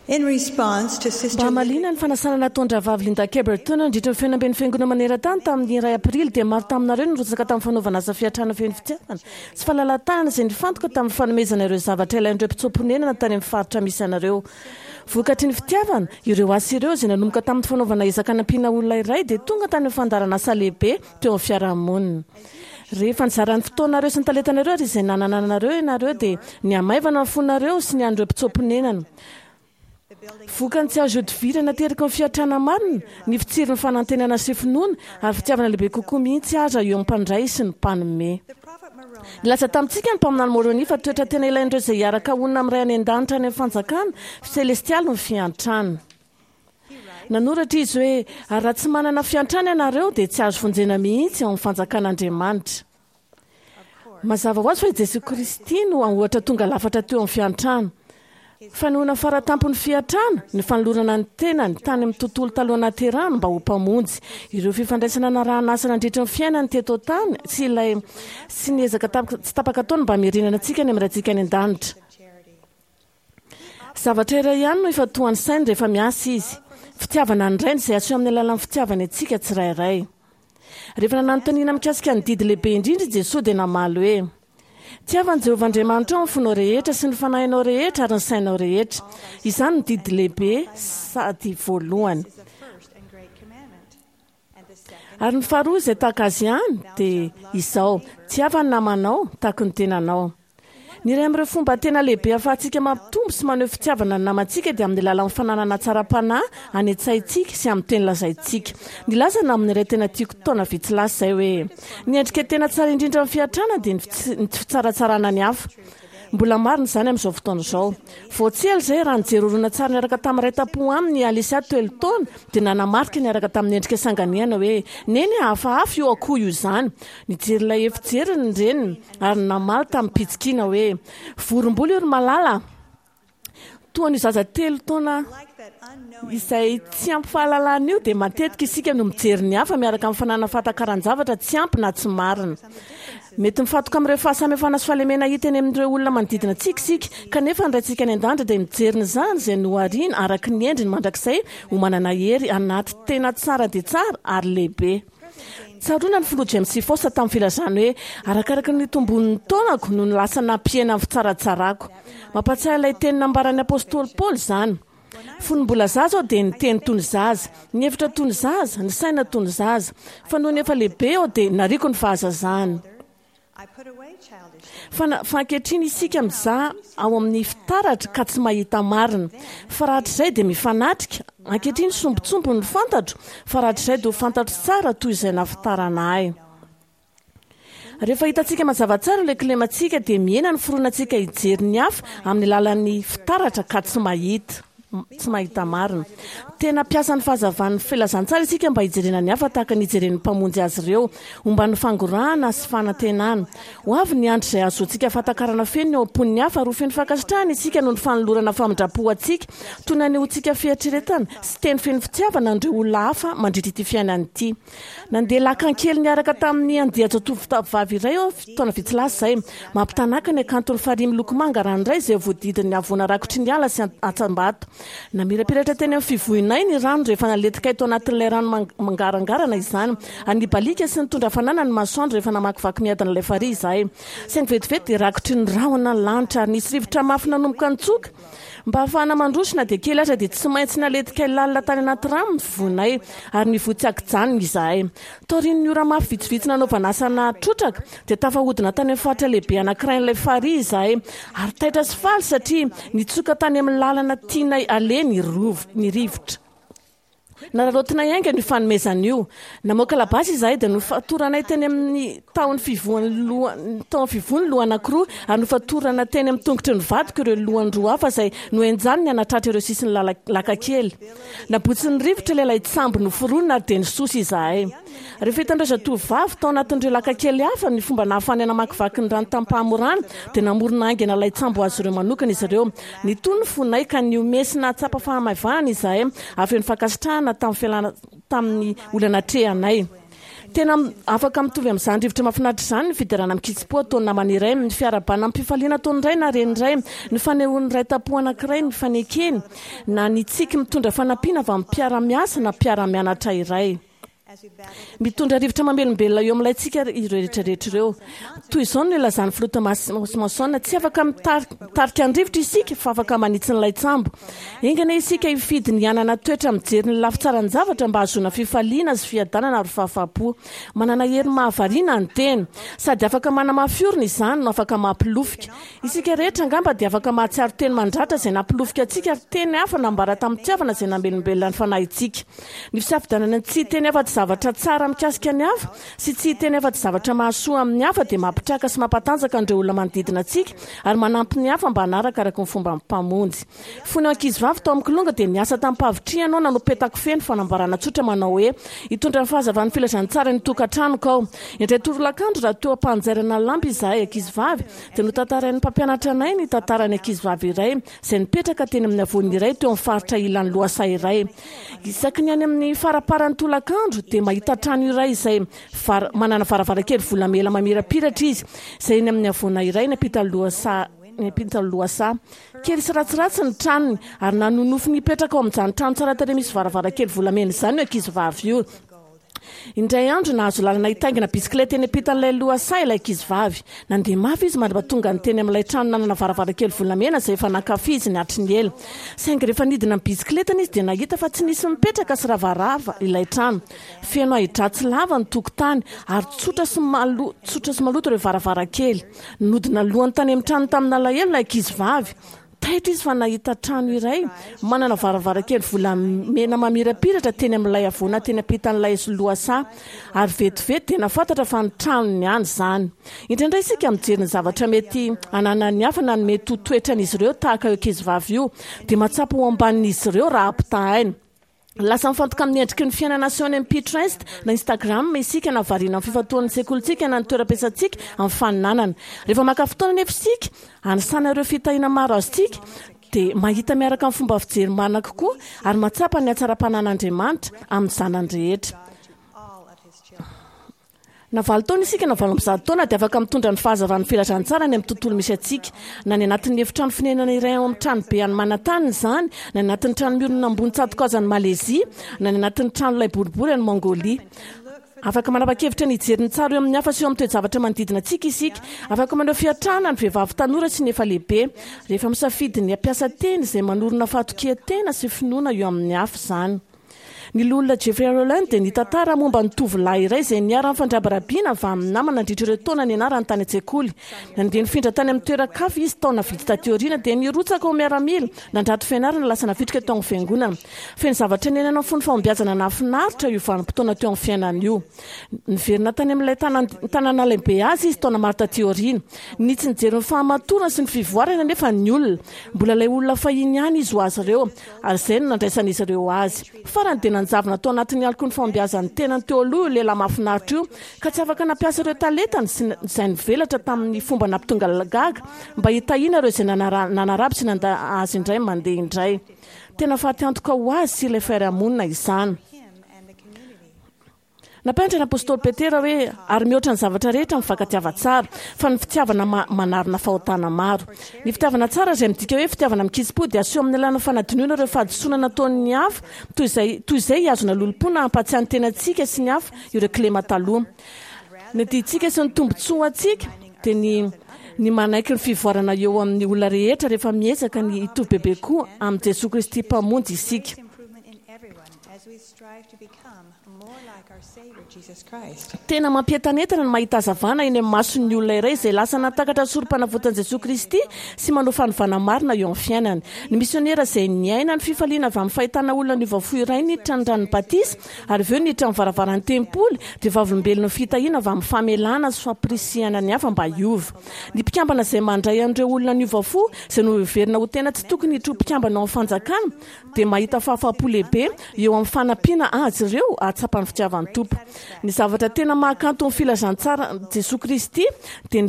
In response to Sister Malina ny fanasana nataondra vavy Linda Caberton nandritra ny fianamben'ny fiangonana maneran-tany tamin'ny 2 aprily dia maro taminareo nirotsaka tamin'ny fanaovana asa fiatrana feno fitiavana sy fahalalahana izay nifantoka tamin'ny fanomezana ireo zavatra ilain'ireo mpitsoponenana tany amin'ny faritra misy anareo. Vokatry ny fitiavana ireo asa ireo izay nanomboka tamin'ny fanaovana ezaka nampiana olona iray dia tonga tany amin'ny fandarana asa lehibe teo amin'ny fiarahamonina. Rehefa nizaran'ny fotoanareo sy ny talentanareo ary izay nanananareo ianareo dia ny amaivana ny fonareo sy ny andreo mpitsoponenana. Vokany tsy azo odivirana teraka ny fiatrana marina ny fitsiry ny fanantenana sy finoana ary fitiavana lehibe kokoa mihitsy aza eo ampandray sy ny mpanome. Nilatsa tamintsika ny mpaminany Moroni fa toetra tena ilain'ireo izay hiaraka onona amin'ny ray any an-danitra any amin'ny fanjakana selestialy ny fiantrana. Nanoratra izy hoe ary raha tsy manana fiantrana ianareo dia tsy azo vonjena mihitsy ao amin'ny fanjakan'Andriamanitra. Mazava ho azy fa Jesy Kristy no ohatra tonga lafatra teo amin'ny fiantrana. Fanohana faratampony fiatrana ny fanolorana ny tenany tany amin'ny tontolo taloha naterahana mba ho mpamonjy ireo fifandraisana narahana asa nandritra ny fiainany teto tany sy ilay sy ny ezaka tsy tapaka taona mba mirinana antsika ny amin'irahantsika any an-danitra. Zavatra iray ihany no ifatohan'ny sainy rehefa miasa izy. Fitiavana ny rainy izay aseho amin'ny alalan'ny fitiavana antsika tsirairay. Rehefa nananontaniana mikasika ny didy lehibe indrindra Jesosy dia namaly hoe tiavan'i Jehovah Andriamanitra ao ny fonao rehetra sy ny fanahinao rehetra ary ny sainao rehetra. Izany ny didy lehibe sady voalohany. Ary ny faharoa izay tahaka azy ihany dia izao tiava ny namanao tahaka ny tenanao. Ny iray amin'ireo fomba tena lehibe ahafahantsika mampitombo sy maneho fitiavana ny namantsika dia amin'ny alalan'ny fananana tsara-panahy any an-tsaintsika sy amin'ny teny lazaintsika. Nilaza na amin'ny iray tena tiako taona vitsy lasa izay hoe ny endrika tena tsara indrindra amin'ny fiatrana dia ny fitsaratsarana ny hafa. Mbola marina izany amin'izao fotoana izao. Voatsely izay raha nijery olona tsara niaraka tamin'ny iray tampo aminy Alisia 12 taona dia nanamarika niaraka tamin'ny endrika sanganiana hoe neny hafahafa io akoho io izany. Nijery ilay efijery ny reniny ary namaly tamin'ny pitsikina hoe vorombola io ry malala. Toa ny zaza 3 taona izay tsy ampy fahalalana io dia matetika isika no mijery ny hafa miaraka amin'ny fanana fahatan-karan-javatra tsy ampy na tsy marina. Mety mifatoka amin'ireo fahasamihafana sy fahalemena hita eny amin'ireo olona manodidina antsika isika kanefa ny raintsika any an-danitra dia mijery ny zany izay nohariana araka ny endriny mandrakizay ho manana hery anaty tena tsara dia tsara ary lehibe. Tsaroana ny filoha James Fosa tamin'ny filazany hoe arakaraka ny tombon'ny taonako no ny lasa nampiena amin'ny fitsaratsarako. Mampatsiahy ilay teny nambaran'ny apôstôly Paoly izany. Fonom-bola zaza ao dia ny teny toy ny zaza, ny hevitra toy ny zaza, ny saina toy ny zaza, fa noho ny efa lehibe ao dia nariko ny fahazazana. Fa ankehitriny isika mizaha ao amin'ny fitaratra ka tsy mahita marina. Fa rahatr'izay dia mifanatrika. Ankehitriny sombotsombo ny fantatro, fa rahatr'izay dia ho fantatro tsara toy izay nafitarana ahy. Rehefa hitantsika mazava tsara ilay kilemantsika dia miena ny foronantsika hijery ny hafa amin'ny alalan'ny fitaratra ka tsy mahita marina. Tena piasa ny fahazavan'ny filazantsara isika mba hijerena ny hafa tahaka ny hijeren'ny mpamonjy azy ireo, omba ny fangorana sy fanantenana. Ho avy ny andro izay azoantsika fahatakarana feno ny ao am-pon'ny hafa ary ho feno fankasitrahana isika noho ny fanolorana famindrapo antsika toy ny anehoantsika fieritreretana sy teny feno fitiavana andreo olona hafa mandritra ity fiainana ity. Nandeha lakan-kely niaraka tamin'ny andian-jatovavy iray ao taona vitsy lasa izay mampitanaka ny akantony farihy miloko manga ranoray izay voadidiny avoana rakotry ny ala sy atsambato. Namirapiratra teny amin'ny fivohinay ny rano rehefa naletika ito anatin'ilay rano mangarangarana izany. Anibalika sy nitondra fanana ny masoandro rehefa namakivaky miadana ilay farihy izahay. Saingy vetivety dia rakotry ny rahona ny lanitra ary nisy rivotra mafy nanomboka nitsoka. Mba hahafahana mandrosina dia kely aza dia tsy maintsy naletika lalina tany anaty rano ny fivohinay ary nivotsy akijanona izahay. Taoriny ny ora mafy vitsivitsy nanaovana asana trotraka dia tafahodina tany amin'ny faritra lehibe anankiray n'ilay farihy izahay ary taitra sy faly satria nitsoka tany amin'ny lalana tianay ale ny rivotra. Nararotina iainga ny fanomezana io. Namoaka labasy izahay dia nofatoranay teny amin'ny taon'ny fivohany loha anankiroa ary nofatorana teny amin'ny tongotry ny vadiko ireo lohany roa hafa izay noenjany ny anatratra ireo sisiny lakakely. Nabotsy ny rivotra ilay tsambo noforonina ary dia nisosa izahay. Rehefa hitandreo zatovavy tao anatin'ireo lakakely hafa ny fomba nahafany namakivaky ny rano tampahamorana dia namorona aingana ilay tsambo azy ireo manokana izy ireo. Nitony ny fonay ka niomesina tsapa fahamaivana izahay avy ny fankasitrahana tamin'ny olana trehanay. tena afaka mitovy amin'izany rivotra mahafinaritra izany ny fidirana mikitsy-po ataony namana iray ny fiarabana mpiafaliana ataony iray na reniray ny fanehoan'ny ray tam-po anankiray ny fanekeny na ny tsiky mitondra fanampiana avy amin'ny mpiara-miasa na mpiara-mianatra iray mitondra rivotra mamelombelona eo amin'ilay tsika ireo rehetrarehetra ireo toy izao no ilazany filota mason tsy afaka mitarika ny rivotra isika fa afaka manitsy n'ilay tsambo engana isika hifidy ny anana toetra mijery ny lafitsara ny zavatra mba hahazoana fifaliana sy fiadanana ary fahafapo manana hery mahavariana ny teny sady afaka manamafiorina izany no afaka mampilofika isika rehetra angamba dia afaka mahatsiaro teny mandratra izay nampilofika antsika ary teny hafa nambara tamin'ny tiavana izay namelombelona ny fanahintsika ny fisafidanana tsy teny hafa zavatra tsara mikasika ny hafa sy tsy teny hafa zavatra mahasoa amin'ny hafa dia mampitraka sy mampatanjaka andreo olona manodidina antsika ary manampy ny hafa mba hanaraka araka ny fomba mpamonjy fony ankizy vavy tao amin'ny kilonga dia niasa tamin'ny mpavitrianao nanopetako feno fanambarana tsotra manao hoe hitondra ny fahazavan'ny filazany tsara ny tokantranoko ao indray torolakandro raha teo ampanjairana lampy izahay ankizy vavy dia notantaran'ny mpampianatra anay ny tantarany ankizy vavy iray izay nipetraka teny amin'ny avony iray teo amin'ny faritra ilan'ny loasa iray isaky ny any amin'ny faraparan'ny tolakandro dia mahita trano iray izay manana varavarakely volamela mamirapiratra izy izay eny amin'ny avona iray napitany loasa kely sy ratsiratsy ny tranony ary nanonofo nipetraka ao amin'izany trano tsara tare misy varavarakely volamena izany io ankizy vavy io indray andro nahazo lalana hitaingina bisikileta eny ampitan'ilay loasa ilay ankizy vavy nandeha mafy izy mba tonga ny teny amin'ilay trano nanana varavarakely volamena izay efa nankafiziny hatry ny ela saingy rehefa nidina ny bisikileta izy dia nahita fa tsy nisy mipetraka sy ravarava ilay trano feno ahidratsy lava ny tokotany ary tsotra sy maloto ireo varavarakely nodina lohany tany amin'ny trano tamina alahelo ilay ankizy vavy taitra izy fa nahita trano iray manana varavarakely volamena mamirapiratra teny amin'ilay avona teny ampitan'ilay loasa ary vetivety dia nafantatra fa ny tranony ihany izany indraindray isika mijery ny zavatra mety ananany hafa na ny mety ho toetran'izy ireo tahaka eo ankizy vavy io dia matsapa ho ambanin'izy ireo raha ampitahaina lasa mifantoka amin'ny endriky ny fiainana aseony amin'ny Pinterest na Instagram isika na variana amin'ny fifatoan'ny sekolintsika na ny toeram-piasantsika amin'ny faninanana rehefa maka fotoana nefa isika anisana ireo fitahiana maro azontsika dia mahita miaraka amin'ny fomba fijery marina kokoa ary matsapa ny hatsara-panan'Andriamanitra amin'ny zanany rehetra na 7 taona isika na 17 taona dia afaka mitondra ny fahazavan'ny filazany tsara ny amin'ny tontolo misy atsika na ny anatin'ny efitrano finanana iray ao amin'ny trano be any manantaniny izany na ny anatin'ny trano miorina ambony tsatokozany Malezia na ny anatin'ny trano ilay boribory any Mongolia afaka manapa-kevitra ny hijery ny tsara eo amin'ny hafa sy eo amin'ny toe-javatra manodidina antsika isika afaka manao fiatrana ny vehivavy tanora sy ny efa lehibe rehefa misafidy ny ampiasa teny izay manorina fatokia-tena sy finoana eo amin'ny hafa izany ny lolona Jeffrey Roland dia nitantara momba ny tovolahy iray izay niara fandrabarabiana avy amin'ny namana nandritra ireo taona ny anarany tany an-tsekoly nandeha nifindra tany amin'ny toeran-kafa izy taona vitsy tateoriana dia nirotsaka ao miaramila nandrato fianarana lasa navitrika teo amin'ny fiangonana feno zavatra nenana amin'ny fony fahombiazana nafinaritra io vanim-potoana teo amin'ny fiainana io niverina tany amin'ilay tanàna lehibe azy izy taona maro tateoriana nitsy nijery ny fahamatorana sy ny fivoarana nefa ny olona mbola ilay olona fahiny ihany izy ho azy ireo ary izay no nandraisan'izy ireo azy farany dia nanjavona tao anatin'ny aloko ny fahombiazany tenany teo aloha io lehilahy mahafinaritra io ka tsy afaka nampiasa ireo talentany izay nivelatra tamin'ny fomba nampitonga gaga mba hitahina ireo izay nanaraby sy nanda azy indray mandeha indray tena faty antoka ho azy sy ilay fiarahamonina izany nampianatra ny apôstôly Petera hoe ary mihoatra ny zavatra rehetra mifakatiava tsara fa ny fitiavana manarina fahotana maro ny fitiavana tsara izay midika hoe fitiavana mikitsy-po dia aseho amin'ny alàna fanadinoana ireo fahadisoana nataon'ny hafa toy izay hiazona lolom-pona hampatsiahany tenantsika sy ny hafa ireo kilema taloha ny diantsika sy ny tombontsoa antsika dia ny manaiky ny fivoarana eo amin'ny olona rehetra rehefa miezaka ny hitovy bebe koa amin'ny Jesosy Kristy mpamonjy isika tena mampientanetana ny mahita hazavana eny amin'ny mason'ny olona iray izay lasa natakatra sorom-panavotan'i Jesosy Kristy sy manao fanovana marina eo amin'ny fiainany ny misionera izay niaina ny fifaliana avy amin'ny fahitana olona ny vavofo iray niditra ny ranony batisa ary avy eo niditra ny varavaran'ny tempoly dia vavolombelona ny fitahiana avy amin'ny famelana sy fampirisihana ny hafa mba hiova ny mpikambana izay mandray an'ireo olona ny vavofo izay no heverina ho tena tsy tokony hidro mpikambana ao amin'ny fanjakana dia mahita fahafapo lehibe eo amin'ny fanampiana azy ireo ahatsapany fitiavan'ny tompo ny zavatra tena mahakanto ny filazantsara Jesosy Kristy dia ny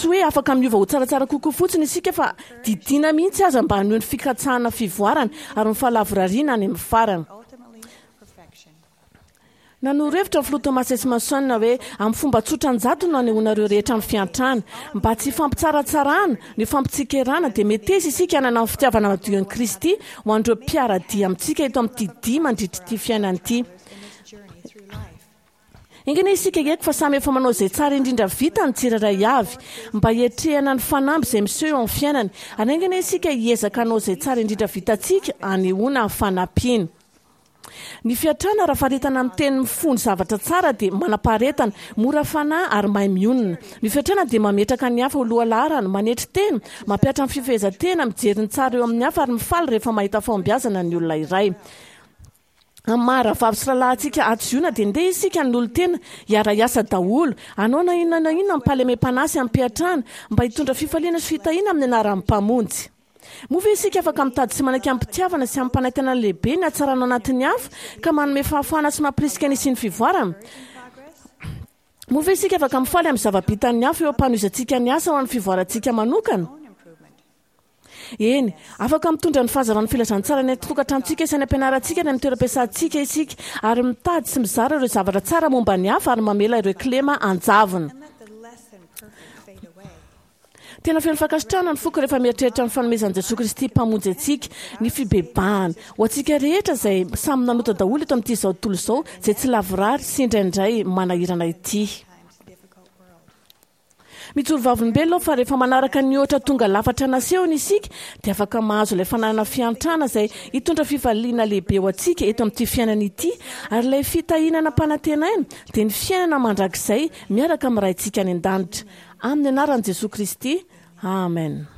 tsy hoe afaka miova ho tsaratsara kokoa fotsiny isika fa didina mihitsy aza mba hanoho ny fikatsahana fivoarana ary mifalavorariana any amin'ny farana. Nanoro-hevitra ny filoha Thomas S. Manson hoe amin'ny fomba tsotranjato no anehoanareo rehetra amin'ny fiantrana mba tsy fampitsaratsarana ny fampitsikerana dia metesy isika hanana amin'ny fitiavana madio an'i Kristy ho an'ireo mpiara-dia amintsika eto amin'ity dia mandritr'ity fiainana ity. Ingana isika eto fa samy efa manao izay tsara indrindra vita ny tsirairay avy mba hiatrehana ny fanamby izay miseho eo amin'ny fiainany ary ingana isika hiezaka hanao izay tsara indrindra vitantsika hanehoana ny fanampiana. Ny fiatrana raha faharetana amin'ny teny mifony zavatra tsara dia manam-paharetana, mora fanahy ary mahay mionona. Ny fiatrana dia mametraka ny hafa ho lohalaharana, manetry tena, mampiatra ny fifehezan-tena, mijery ny tsara eo amin'ny hafa ary mifaly rehefa mahita fahombiazana ny olona iray. Amin'ny maharavavy sy rahalahintsika atsoina dia ndeha isika ny olo-tena hiara-iasa daholo, hanao na inona mampalemem-panasy amin'ny mpiatrana mba hitondra fifaliana sy fitahiana amin'ny anaran'ny mpamonjy. Moa ve isika afaka mitady sy manaiky amin'ny mpitiavana sy amin'ny mpanantenana lehibe ny hatsarana anatin'ny hafa ka manome fahafahana sy mampirisika ny isian'ny fivoarana? Moa ve isika afaka mifaly amin'ny zava-bitan'ny hafa eo ampanoizantsika ny asa ho an'ny fivoarantsika manokana? Eny, afaka mitondra ny fahazavana filazantsara ny tokatrantsika sy ny ampianarantsika ny amin'ny toeram-piasantsika isika ary mitady sy mizara ireo zavatra tsara momba ny hafa ary mamela ireo klema anjavona. Tena feno fankasitrahana ny foko rehefa mieritreritra ny fanomezan'i Jesosy Kristy mpamonjy antsika ny fibebahana ho antsika rehetra izay samy nanota daholo eto amin'ity izao tontolo izao izay tsy lavorary sy indraindray manahirana ity. Mijoro vavolombelona fa rehefa manaraka ny ohatra tonga lafatra nasehony isika dia afaka mahazo ilay fananana fiantrana izay hitondra fifaliana lehibe ho antsika eto amin'ity fiainana ity ary ilay fitahinana mpanantenaina dia ny fiainana mandrakizay miaraka amin'ny raintsika any an-danitra. Amin'ny anaran'i Jesosy Kristy. Amen.